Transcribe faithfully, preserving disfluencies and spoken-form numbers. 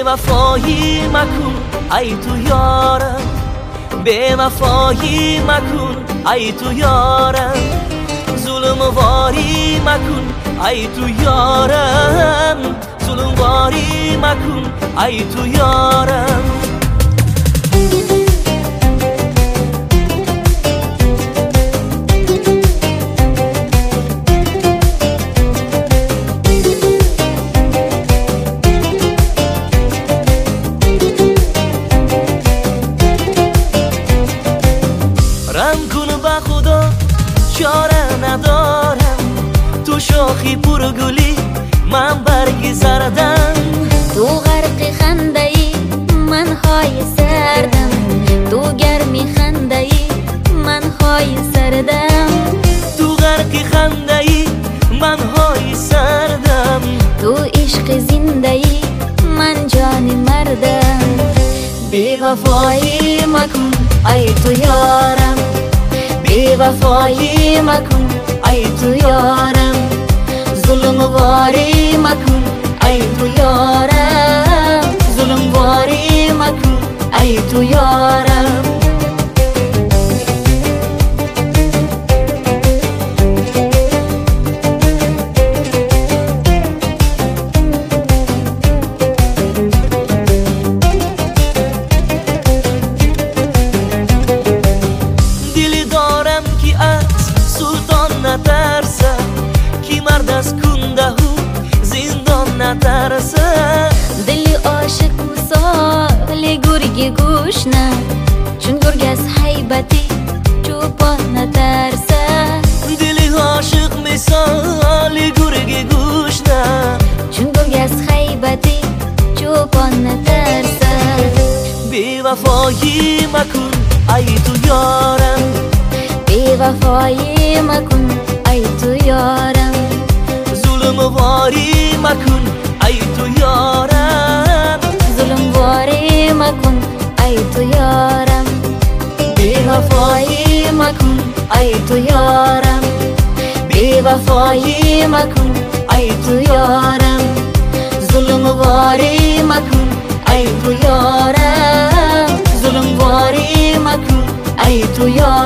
بی‌وفایی مکن ای تو یارم، بی‌وفایی مکن ای تو یارم، ظلم واری مکن ای تو یارم، ظلم واری مکن ای تو یارم. چاره ندارم تو شاخی پرگلی من برگ زردم، تو غرق خنده ای من های سردم، تو گرمی خنده ای من های سردم، تو غرق خنده ای من های سردم، تو عشق زنده ای من جان مردم. بی‌وفایی مکن ای تو یارم، بی‌وفایی مکن ای تو یارم، ظلم واری مکن ای تو یارم، ظلم واری مکن ای تو یارم. نترسه کی مرد از کنده و زندان نترسه، دلی عاشق مثال گرگ گوش نه، چون گرگ از حیبتی چوپان نترسه، دلی عاشق مثال گرگ گوش نه، چون گرگ از حیبتی چوپان نترسه. بی‌وفایی مکن ای تو یارم، بی‌وفایی مکن ای تو یارم، ظلم واری مکن ای تو یارم، ظلم واری مکن ای تو یارم. بی‌وفایی مکن ای تو یارم، بی‌وفایی مکن ای تو یارم، ظلم واری مکن ای تو یارم، ظلم واری مکن ای تو یارم.